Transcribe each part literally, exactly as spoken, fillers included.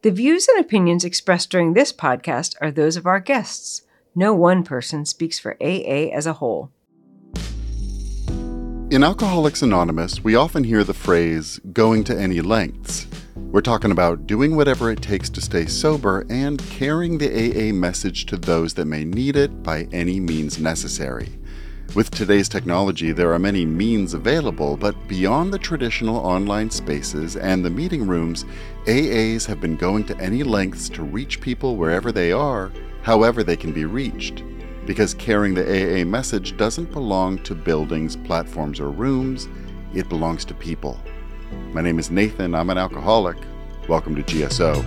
The views and opinions expressed during this podcast are those of our guests. No one person speaks for A A as a whole. In Alcoholics Anonymous, we often hear the phrase, going to any lengths. We're talking about doing whatever it takes to stay sober and carrying the A A message to those that may need it by any means necessary. With today's technology, there are many means available, but beyond the traditional online spaces and the meeting rooms, A As have been going to any lengths to reach people wherever they are, however they can be reached. Because carrying the A A message doesn't belong to buildings, platforms, or rooms, it belongs to people. My name is Nathan, I'm an alcoholic. Welcome to G S O.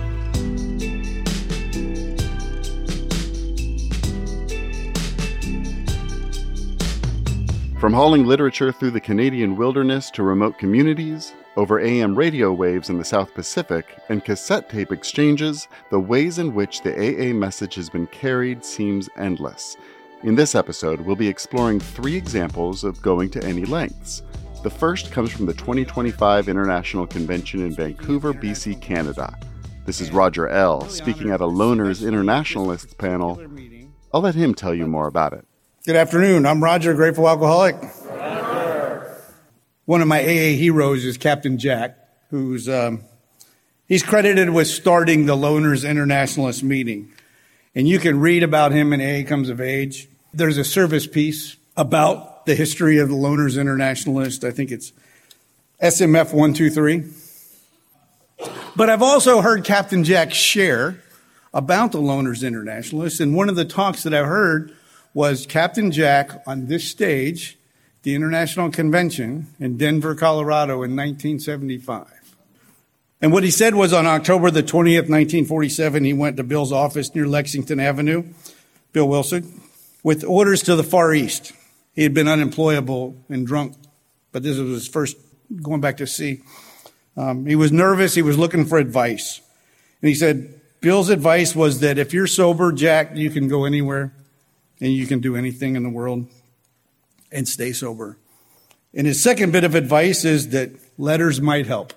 From hauling literature through the Canadian wilderness to remote communities, over A M radio waves in the South Pacific, and cassette tape exchanges, the ways in which the A A message has been carried seems endless. In this episode, we'll be exploring three examples of going to any lengths. The first comes from the twenty twenty-five International Convention in Vancouver, B C, Canada. This is Roger L. speaking at a Loners Internationalists panel. I'll let him tell you more about it. Good afternoon. I'm Roger, grateful alcoholic. Roger. One of my A A heroes is Captain Jack, who's um, he's credited with starting the Loners Internationalist meeting. And you can read about him in A A Comes of Age. There's a service piece about the history of the Loners Internationalist. I think it's S M F one two three. But I've also heard Captain Jack share about the Loners Internationalist. And one of the talks that I heard was Captain Jack on this stage, the International Convention in Denver, Colorado in nineteen seventy-five. And what he said was on October the twentieth, nineteen forty-seven, he went to Bill's office near Lexington Avenue, Bill Wilson, with orders to the Far East. He had been unemployable and drunk, but this was his first going back to sea. Um, he was nervous. He was looking for advice. And he said, Bill's advice was that if you're sober, Jack, you can go anywhere. And you can do anything in the world and stay sober. And his second bit of advice is that letters might help.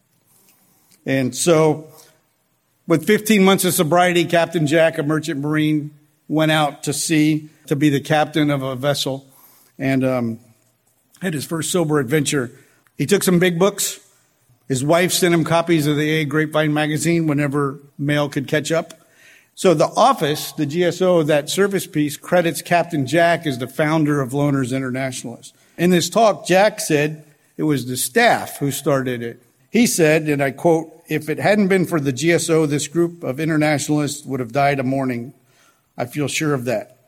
And so with fifteen months of sobriety, Captain Jack, a merchant marine, went out to sea to be the captain of a vessel and um, had his first sober adventure. He took some big books. His wife sent him copies of the A A Grapevine magazine whenever mail could catch up. So the office, the G S O, that service piece credits Captain Jack as the founder of Loners Internationalist. In this talk, Jack said it was the staff who started it. He said, and I quote, if it hadn't been for the G S O, this group of internationalists would have died of mourning. I feel sure of that.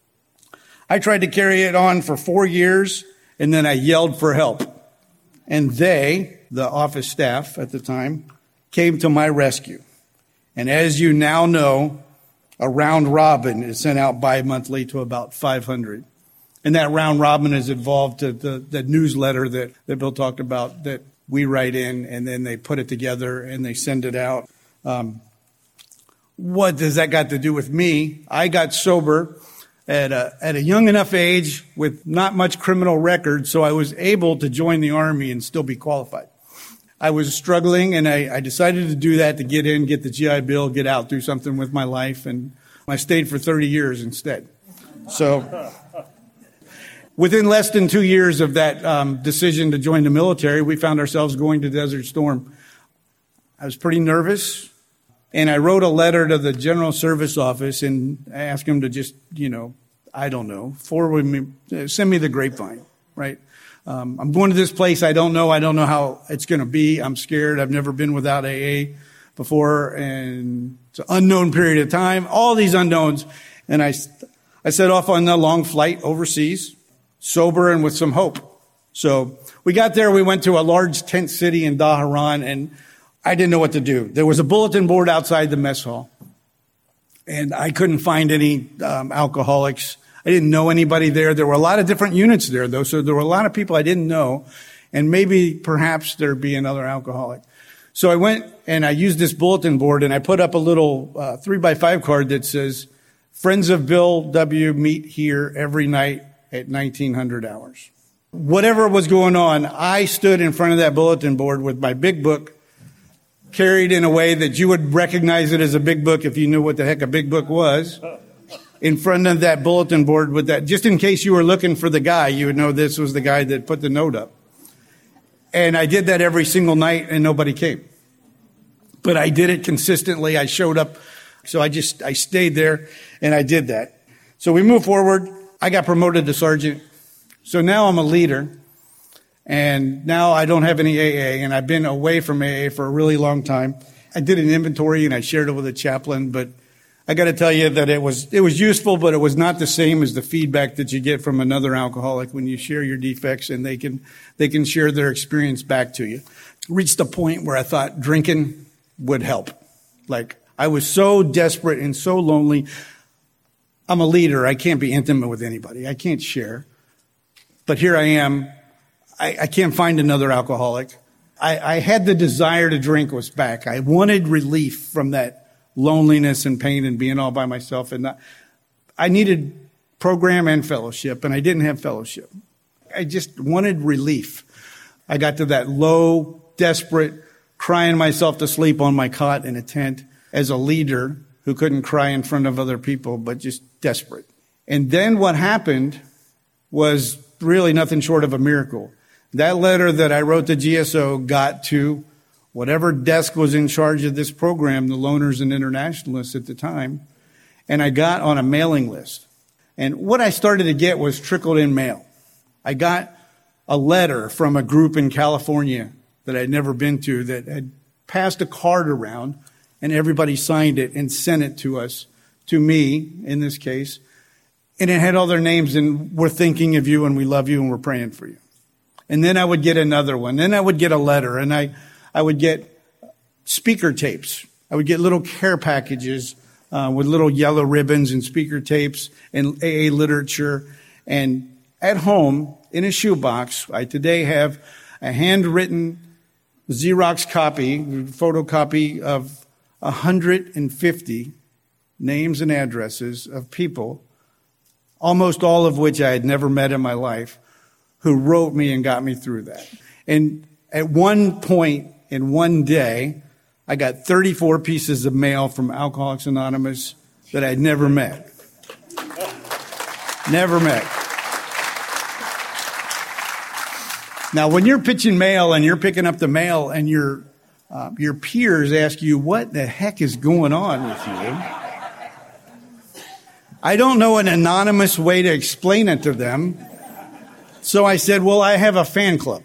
I tried to carry it on for four years, and then I yelled for help. And they, the office staff at the time, came to my rescue. And as you now know, a round robin is sent out bi-monthly to about five hundred. And that round robin is involved to the, the newsletter that, that Bill talked about that we write in, and then they put it together and they send it out. Um, what does that got to do with me? I got sober at a, at a young enough age with not much criminal record, so I was able to join the Army and still be qualified. I was struggling, and I, I decided to do that to get in, get the G I Bill, get out, do something with my life, and I stayed for thirty years instead. So within less than two years of that um, decision to join the military, we found ourselves going to Desert Storm. I was pretty nervous, and I wrote a letter to the General Service Office and I asked them to just, you know, I don't know, forward me, send me the grapevine, right? Um, I'm going to this place. I don't know. I don't know how it's going to be. I'm scared. I've never been without A A before, and it's an unknown period of time. All these unknowns, and I, I set off on a long flight overseas, sober and with some hope. So we got there. We went to a large tent city in Dhahran, and I didn't know what to do. There was a bulletin board outside the mess hall, and I couldn't find any um, alcoholics. I didn't know anybody there. There were a lot of different units there, though, so there were a lot of people I didn't know, and maybe perhaps there'd be another alcoholic. So I went and I used this bulletin board, and I put up a little uh, three by five card that says, Friends of Bill W. meet here every night at nineteen hundred hours. Whatever was going on, I stood in front of that bulletin board with my big book, carried in a way that you would recognize it as a big book if you knew what the heck a big book was, in front of that bulletin board with that, just in case you were looking for the guy, you would know this was the guy that put the note up. And I did that every single night and nobody came. But I did it consistently. I showed up. So I just, I stayed there and I did that. So we moved forward. I got promoted to sergeant. So now I'm a leader. And now I don't have any A A, and I've been away from A A for a really long time. I did an inventory and I shared it with a chaplain, but I got to tell you that it was it was useful, but it was not the same as the feedback that you get from another alcoholic when you share your defects and they can they can share their experience back to you. Reached a point where I thought drinking would help. Like, I was so desperate and so lonely. I'm a leader. I can't be intimate with anybody. I can't share. But here I am. I, I can't find another alcoholic. I, I had the desire to drink was back. I wanted relief from that loneliness and pain and being all by myself. And not, I needed program and fellowship, and I didn't have fellowship. I just wanted relief. I got to that low, desperate, crying myself to sleep on my cot in a tent as a leader who couldn't cry in front of other people, but just desperate. And then what happened was really nothing short of a miracle. That letter that I wrote to G S O got to whatever desk was in charge of this program, the Loners and Internationalists at the time, and I got on a mailing list. And what I started to get was trickled in mail. I got a letter from a group in California that I'd never been to that had passed a card around, and everybody signed it and sent it to us, to me in this case. And it had all their names, and we're thinking of you, and we love you, and we're praying for you. And then I would get another one. Then I would get a letter, and I, I would get speaker tapes. I would get little care packages uh, with little yellow ribbons and speaker tapes and A A literature. And at home, in a shoebox, I today have a handwritten Xerox copy, photocopy of one hundred fifty names and addresses of people, almost all of which I had never met in my life, who wrote me and got me through that. And at one point in one day, I got thirty-four pieces of mail from Alcoholics Anonymous that I'd never met. Never met. Now, when you're pitching mail and you're picking up the mail and your uh, your peers ask you, what the heck is going on with you? I don't know an anonymous way to explain it to them. So I said, well, I have a fan club.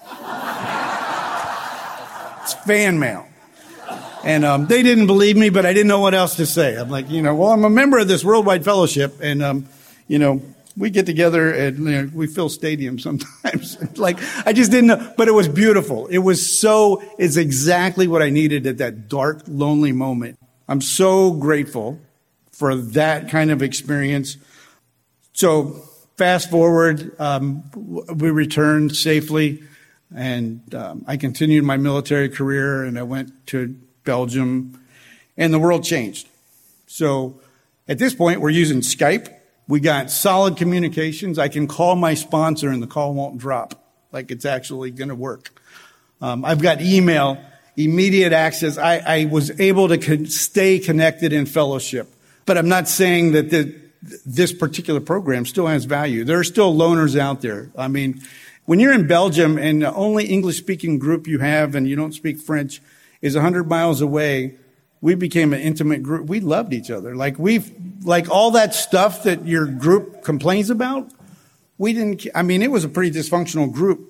It's fan mail. And um, they didn't believe me, but I didn't know what else to say. I'm like, you know, well, I'm a member of this worldwide fellowship, and, um, you know, we get together and you know, we fill stadiums sometimes. Like, I just didn't know. But it was beautiful. It was so, it's exactly what I needed at that dark, lonely moment. I'm so grateful for that kind of experience. So fast forward, um, we returned safely, and um, I continued my military career, and I went to Belgium, and the world changed. So at this point, we're using Skype. We got solid communications. I can call my sponsor, and the call won't drop. Like, it's actually going to work. Um, I've got email, immediate access. I, I was able to con- stay connected in fellowship. But I'm not saying that the, this particular program still has value. There are still loners out there. I mean, when you're in Belgium and the only English-speaking group you have and you don't speak French is one hundred miles away, we became an intimate group. We loved each other. Like, we've, like all that stuff that your group complains about, we didn't, I mean, it was a pretty dysfunctional group.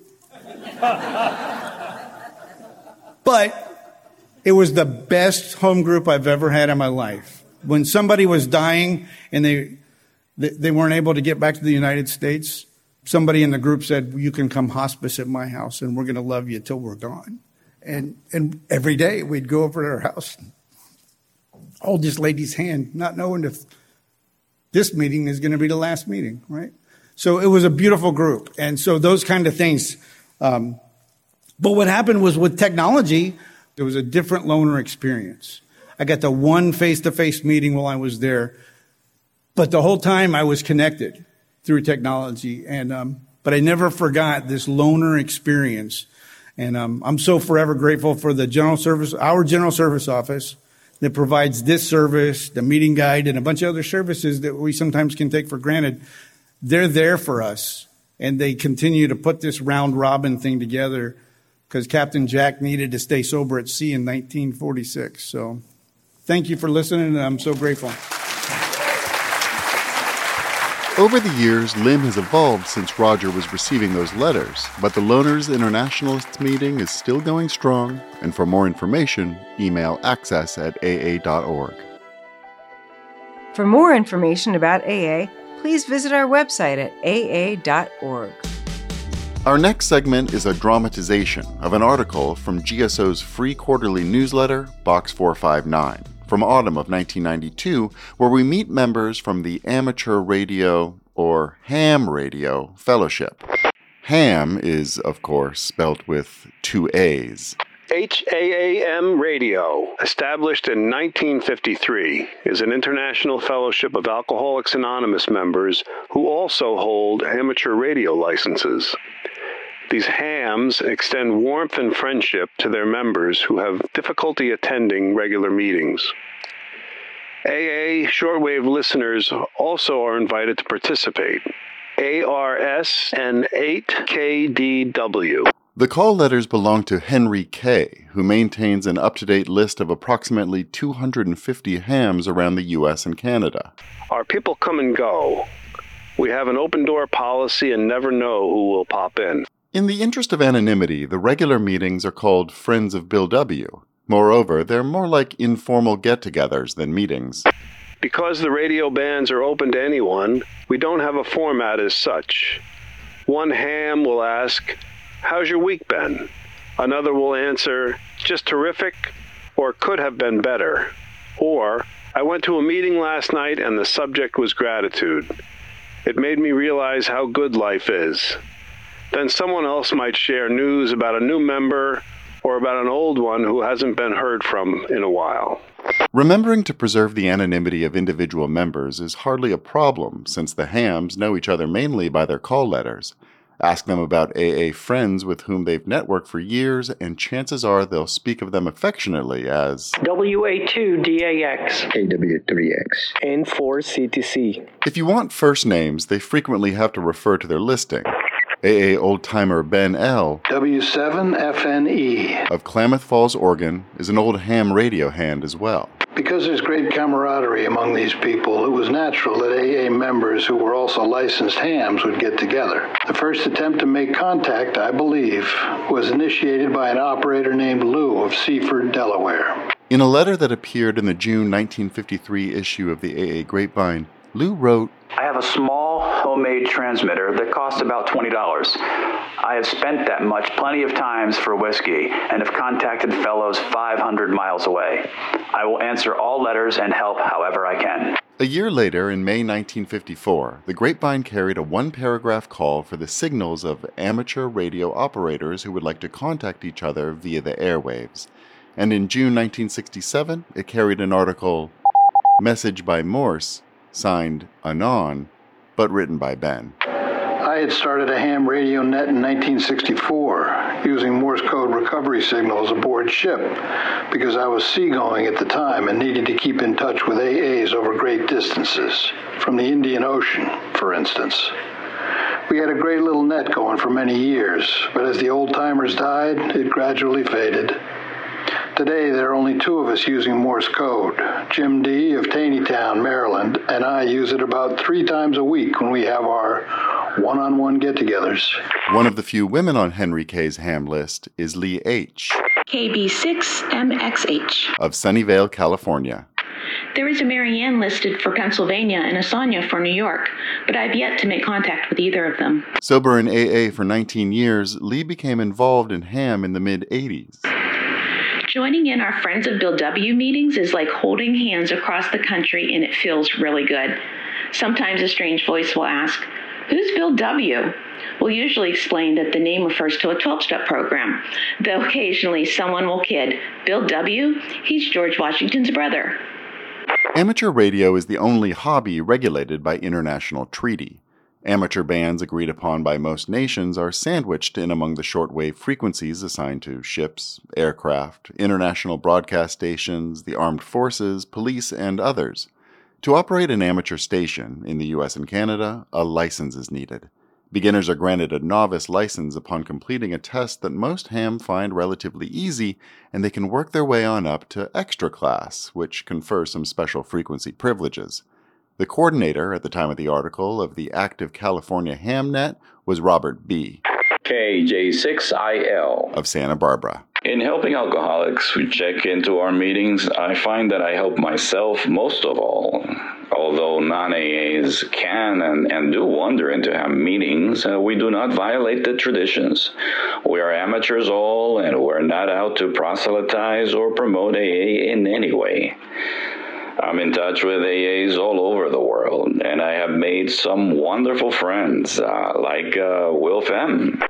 But it was the best home group I've ever had in my life. When somebody was dying and they, they weren't able to get back to the United States, somebody in the group said, you can come hospice at my house and we're going to love you till we're gone. And, and every day we'd go over to her house, hold this lady's hand, not knowing if this meeting is going to be the last meeting, right? So it was a beautiful group. And so those kind of things. Um, but what happened was with technology, there was a different loner experience. I got the one face-to-face meeting while I was there, but the whole time I was connected through technology. And um, but I never forgot this loner experience. And um, I'm so forever grateful for the general service, our general service office that provides this service, the meeting guide, and a bunch of other services that we sometimes can take for granted. They're there for us, and they continue to put this round robin thing together because Captain Jack needed to stay sober at sea in nineteen forty-six. So thank you for listening, and I'm so grateful. Over the years, L I M has evolved since Roger was receiving those letters, but the Loners Internationalists meeting is still going strong, and for more information, email access at a a dot org. For more information about A A, please visit our website at a a dot org. Our next segment is a dramatization of an article from G S O's free quarterly newsletter, Box four five nine. From autumn of nineteen ninety-two, where we meet members from the Amateur Radio, or Ham Radio, Fellowship. Ham is, of course, spelt with two A's. H A A M Radio, established in nineteen fifty-three, is an international fellowship of Alcoholics Anonymous members who also hold amateur radio licenses. These hams extend warmth and friendship to their members who have difficulty attending regular meetings. A A shortwave listeners also are invited to participate. A R S and eight K D W. The call letters belong to Henry K., who maintains an up-to-date list of approximately two hundred fifty hams around the U S and Canada. Our people come and go. We have an open-door policy and never know who will pop in. In the interest of anonymity, the regular meetings are called Friends of Bill W. Moreover, they're more like informal get-togethers than meetings. Because the radio bands are open to anyone, we don't have a format as such. One ham will ask, "How's your week been?" Another will answer, "Just terrific," or "Could have been better." Or, "I went to a meeting last night and the subject was gratitude. It made me realize how good life is." Then someone else might share news about a new member or about an old one who hasn't been heard from in a while. Remembering to preserve the anonymity of individual members is hardly a problem, since the hams know each other mainly by their call letters. Ask them about A A friends with whom they've networked for years, and chances are they'll speak of them affectionately as W A two D A X, A W three X, N four C T C. If you want first names, they frequently have to refer to their listing. A A old-timer Ben L. W seven F N E of Klamath Falls, Oregon, is an old ham radio hand as well. Because there's great camaraderie among these people, it was natural that A A members who were also licensed hams would get together. The first attempt to make contact, I believe, was initiated by an operator named Lou of Seaford, Delaware. In a letter that appeared in the June nineteen fifty-three issue of the A A Grapevine, Lou wrote, "I have a small homemade transmitter that costs about twenty dollars. I have spent that much plenty of times for whiskey and have contacted fellows five hundred miles away. I will answer all letters and help however I can." A year later, in May nineteen fifty-four, the Grapevine carried a one-paragraph call for the signals of amateur radio operators who would like to contact each other via the airwaves. And in June nineteen sixty-seven, it carried an article, "Message by Morse," signed Anon, but written by Ben. I had started a ham radio net in nineteen sixty-four using Morse code recovery signals aboard ship because I was seagoing at the time and needed to keep in touch with A As over great distances, from the Indian Ocean, for instance. We had a great little net going for many years, but as the old-timers died, it gradually faded. Today, there are only two of us using Morse code. Jim D. of Taneytown, Maryland, and I use it about three times a week when we have our one-on-one get-togethers. One of the few women on Henry K.'s ham list is Lee H. K B six M X H. of Sunnyvale, California. There is a Mary Ann listed for Pennsylvania and a Sonia for New York, but I've yet to make contact with either of them. Sober in A A for nineteen years, Lee became involved in ham in the mid-eighties. Joining in our Friends of Bill W. meetings is like holding hands across the country, and it feels really good. Sometimes a strange voice will ask, "Who's Bill W.?" We'll usually explain that the name refers to a twelve-step program, though occasionally someone will kid, "Bill W.? He's George Washington's brother." Amateur radio is the only hobby regulated by international treaty. Amateur bands agreed upon by most nations are sandwiched in among the shortwave frequencies assigned to ships, aircraft, international broadcast stations, the armed forces, police, and others. To operate an amateur station in the U S and Canada, a license is needed. Beginners are granted a novice license upon completing a test that most ham find relatively easy, and they can work their way on up to extra class, which confers some special frequency privileges. The coordinator at the time of the article of the active California HamNet was Robert B. K J six I L of Santa Barbara. In helping alcoholics who check into our meetings, I find that I help myself most of all. Although non-A As can and, and do wander into ham meetings, uh, we do not violate the traditions. We are amateurs all, and we're not out to proselytize or promote A A in any way. I'm in touch with A As all over the world, and I have made some wonderful friends, uh, like uh, Wilf M.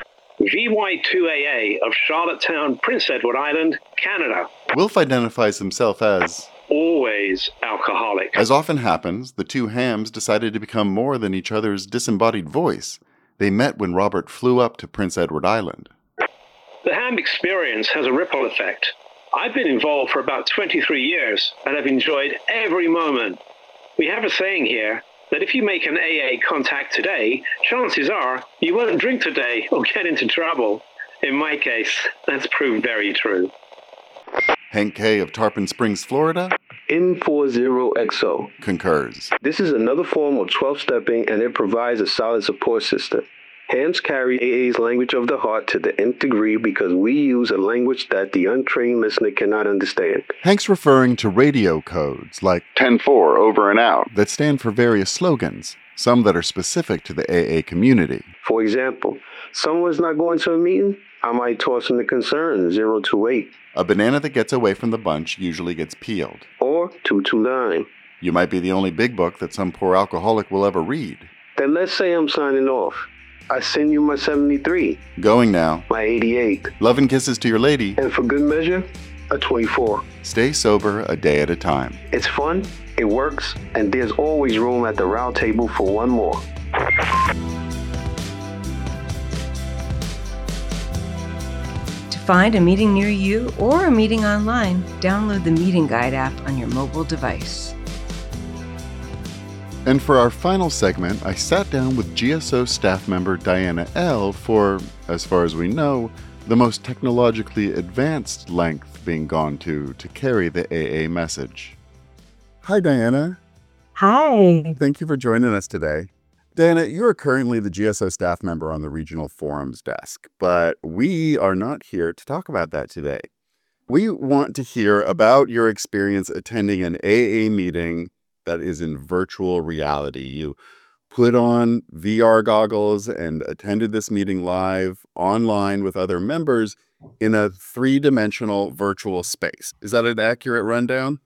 V Y two A A of Charlottetown, Prince Edward Island, Canada. Wilf identifies himself as always alcoholic. As often happens, the two hams decided to become more than each other's disembodied voice. They met when Robert flew up to Prince Edward Island. The ham experience has a ripple effect. I've been involved for about twenty-three years and have enjoyed every moment. We have a saying here that if you make an A A contact today, chances are you won't drink today or get into trouble. In my case, that's proved very true. Hank K. of Tarpon Springs, Florida, N forty X O concurs. This is another form of twelve-stepping, and it provides a solid support system. Hams carry A A's language of the heart to the nth degree because we use a language that the untrained listener cannot understand. Hank's referring to radio codes like ten four over and out that stand for various slogans, some that are specific to the A A community. For example, someone's not going to a meeting, I might toss them the concern zero two eight. A banana that gets away from the bunch usually gets peeled. Or two two nine. You might be the only big book that some poor alcoholic will ever read. Then let's say I'm signing off. I send you my seventy-three. Going now. My eighty-eight. Love and kisses to your lady. And for good measure, a twenty-four. Stay sober a day at a time. It's fun, it works, and there's always room at the round table for one more. To find a meeting near you or a meeting online, download the Meeting Guide app on your mobile device. And for our final segment, I sat down with G S O staff member Diana L. for, as far as we know, the most technologically advanced length being gone to to carry the A A message. Hi, Diana. Hi. Thank you for joining us today. Diana, you are currently the G S O staff member on the Regional Forums desk, but we are not here to talk about that today. We want to hear about your experience attending an A A meeting that is in virtual reality. You put on V R goggles and attended this meeting live online with other members in a three-dimensional virtual space. Is that an accurate rundown?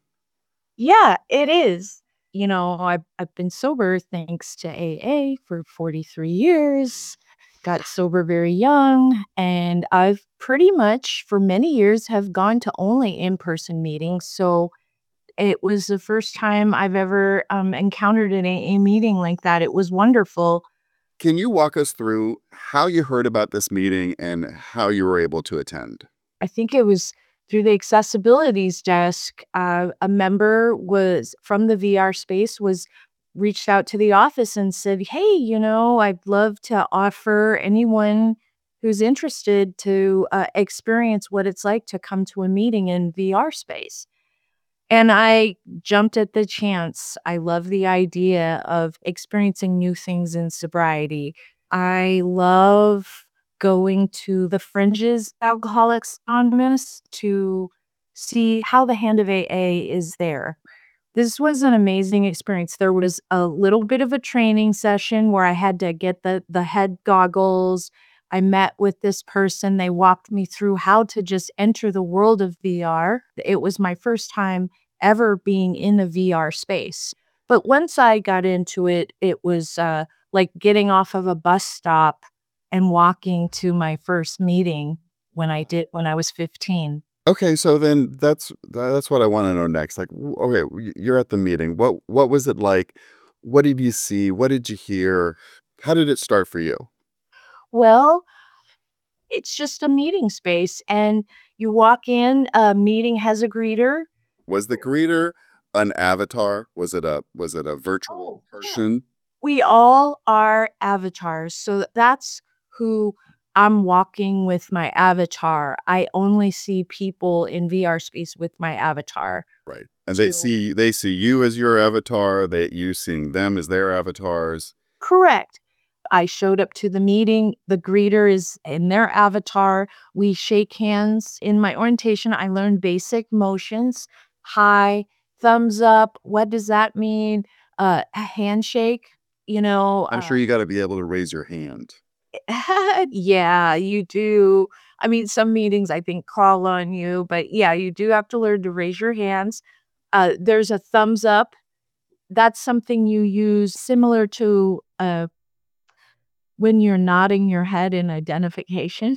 Yeah, it is. You know, I've, I've been sober thanks to A A for forty-three years, got sober very young, and I've pretty much for many years have gone to only in-person meetings. So it was the first time I've ever um, encountered an A A meeting like that. It was wonderful. Can you walk us through how you heard about this meeting and how you were able to attend? I think it was through the accessibilities desk. Uh, a member was from the V R space was reached out to the office and said, hey, you know, I'd love to offer anyone who's interested to uh, experience what it's like to come to a meeting in V R space. And I jumped at the chance. I love the idea of experiencing new things in sobriety. I love going to the fringes Alcoholics Anonymous to see how the hand of A A is there. This was an amazing experience. There was a little bit of a training session where I had to get the, the head goggles. I met with this person. They walked me through how to just enter the world of V R. It was my first time ever being in a V R space. But once I got into it, it was uh, like getting off of a bus stop and walking to my first meeting when I did when I was fifteen. Okay, so then that's that's what I want to know next. Like, okay, you're at the meeting. What what was it like What did you see? What did you hear? How did it start for you? Well, it's just a meeting space, and you walk in, a meeting has a greeter. Was the greeter an avatar? Was it a was it a virtual person? We all are avatars, so that's who I'm walking with my avatar. I only see people in V R space with my avatar. Right. And they So see they see you as your avatar, that you seeing them as their avatars. Correct. I showed up to the meeting, the greeter is in their avatar, we shake hands. In my orientation, I learned basic motions, hi, thumbs up, what does that mean? Uh, a handshake, you know, I'm sure uh you gotta be able to raise your hand. Yeah, you do. I mean, some meetings, I think, call on you, but yeah, you do have to learn to raise your hands. Uh, there's a thumbs up. That's something you use similar to, uh when you're nodding your head in identification.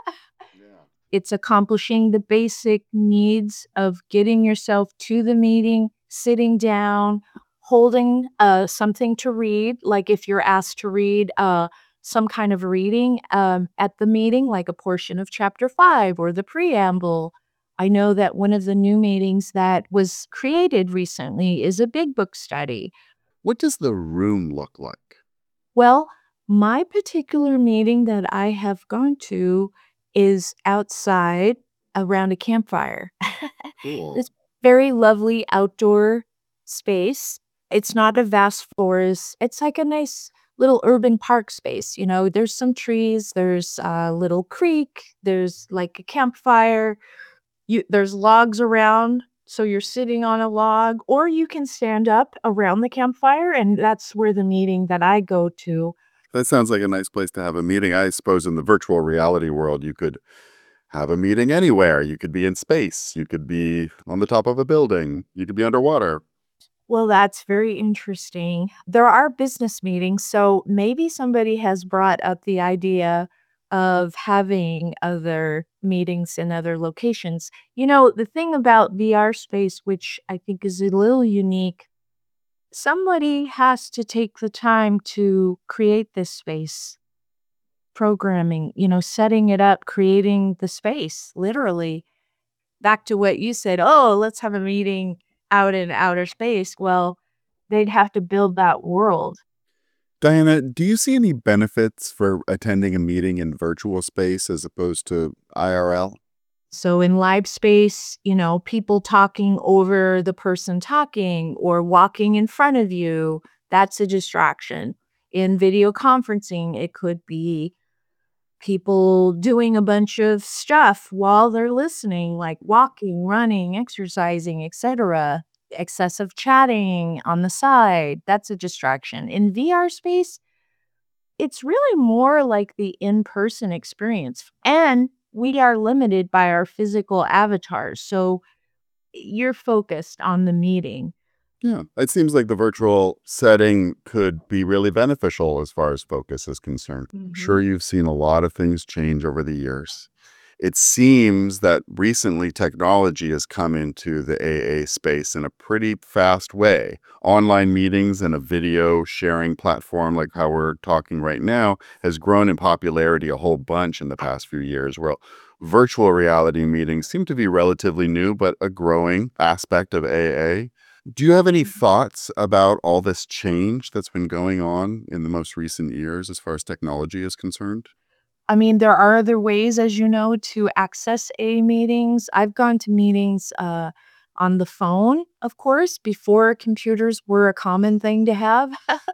It's accomplishing the basic needs of getting yourself to the meeting, sitting down, holding, uh, something to read, like if you're asked to read, uh, some kind of reading, um, at the meeting, like a portion of chapter five or the preamble. I know that one of the new meetings that was created recently is a big book study. What does the room look like? Well, my particular meeting that I have gone to is outside around a campfire. Cool. It's very lovely outdoor space. It's not a vast forest. It's like a nice little urban park space, you know? There's some trees, there's a little creek, there's, like, a campfire. You there's logs around, so you're sitting on a log, or you can stand up around the campfire, and that's where the meeting that I go to. That sounds like a nice place to have a meeting. I suppose in the virtual reality world, you could have a meeting anywhere. You could be in space. You could be on the top of a building. You could be underwater. Well, that's very interesting. There are business meetings, so maybe somebody has brought up the idea of having other meetings in other locations. You know, the thing about V R space, which I think is a little unique, somebody has to take the time to create this space. Programming, you know, setting it up, creating the space, literally. Back to what you said, "Oh, let's have a meeting out in outer space." Well, they'd have to build that world. Diana, do you see any benefits for attending a meeting in virtual space as opposed to I R L? So in live space, you know, people talking over the person talking or walking in front of you, that's a distraction. In video conferencing, it could be people doing a bunch of stuff while they're listening, like walking, running, exercising, et cetera. Excessive chatting on the side, that's a distraction. In V R space, it's really more like the in-person experience, and we are limited by our physical avatars, so you're focused on the meeting. Yeah, it seems like the virtual setting could be really beneficial as far as focus is concerned. I'm sure Mhm. you've seen a lot of things change over the years. It seems that recently technology has come into the A A space in a pretty fast way. Online meetings and a video sharing platform like how we're talking right now has grown in popularity a whole bunch in the past few years, where virtual reality meetings seem to be relatively new, but a growing aspect of A A. Do you have any thoughts about all this change that's been going on in the most recent years as far as technology is concerned? I mean, there are other ways, as you know, to access A meetings. I've gone to meetings, uh, on the phone, of course, before computers were a common thing to have,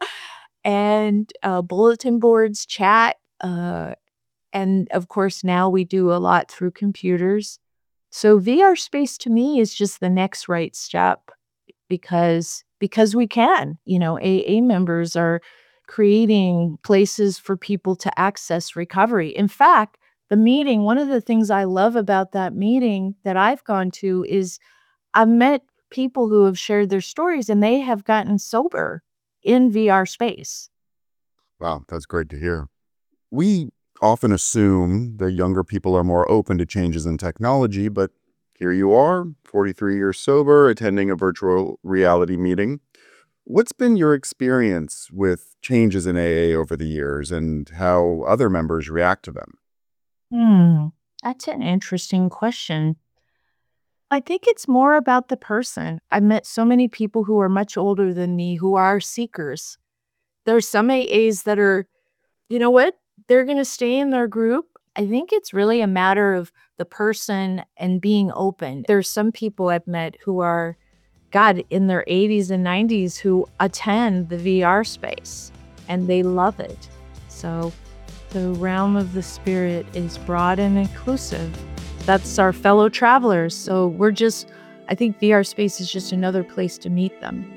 and, uh, bulletin boards, chat, uh, and, of course, now we do a lot through computers. So V R space to me is just the next right step because because we can. You know, A A members are creating places for people to access recovery. In fact, the meeting, one of the things I love about that meeting that I've gone to is I've met people who have shared their stories, and they have gotten sober in V R space. Wow, that's great to hear. We often assume that younger people are more open to changes in technology, but here you are, forty-three years sober, attending a virtual reality meeting. What's been your experience with changes in A A over the years and how other members react to them? Hmm, that's an interesting question. I think it's more about the person. I've met so many people who are much older than me who are seekers. There's some A As that are, you know what, they're going to stay in their group. I think it's really a matter of the person and being open. There's some people I've met who are, God, in their eighties and nineties who attend the V R space and they love it. So the realm of the spirit is broad and inclusive. That's our fellow travelers. So we're just, I think V R space is just another place to meet them.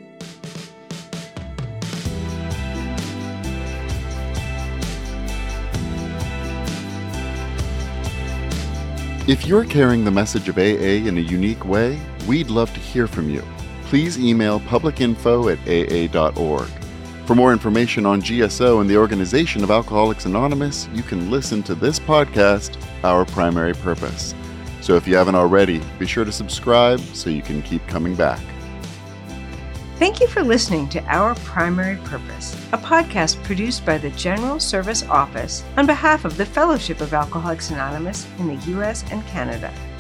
If you're carrying the message of A A in a unique way, we'd love to hear from you. Please email publicinfo at a a dot org. For more information on G S O and the organization of Alcoholics Anonymous, you can listen to this podcast, Our Primary Purpose. So if you haven't already, be sure to subscribe so you can keep coming back. Thank you for listening to Our Primary Purpose, a podcast produced by the General Service Office on behalf of the Fellowship of Alcoholics Anonymous in the U S and Canada.